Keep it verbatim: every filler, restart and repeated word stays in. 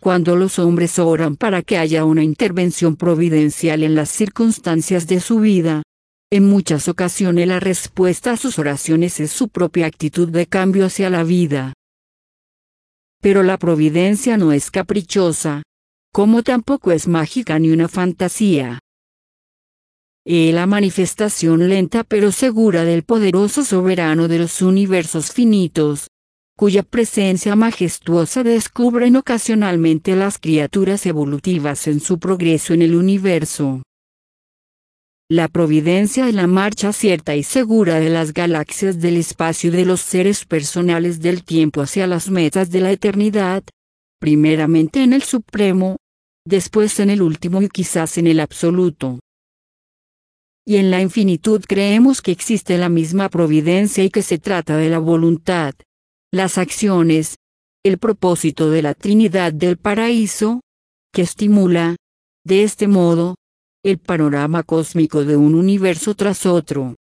Cuando los hombres oran para que haya una intervención providencial en las circunstancias de su vida, en muchas ocasiones la respuesta a sus oraciones es su propia actitud de cambio hacia la vida. Pero la providencia no es caprichosa, como tampoco es mágica ni una fantasía. Es la manifestación lenta pero segura del poderoso soberano de los universos finitos, cuya presencia majestuosa descubren ocasionalmente las criaturas evolutivas en su progreso en el universo. La providencia es la marcha cierta y segura de las galaxias del espacio y de los seres personales del tiempo hacia las metas de la eternidad, primeramente en el supremo, después en el último y quizás en el absoluto. Y en la infinitud creemos que existe la misma providencia y que se trata de la voluntad, las acciones, el propósito de la Trinidad del paraíso, que estimula, de este modo, el panorama cósmico de un universo tras otro.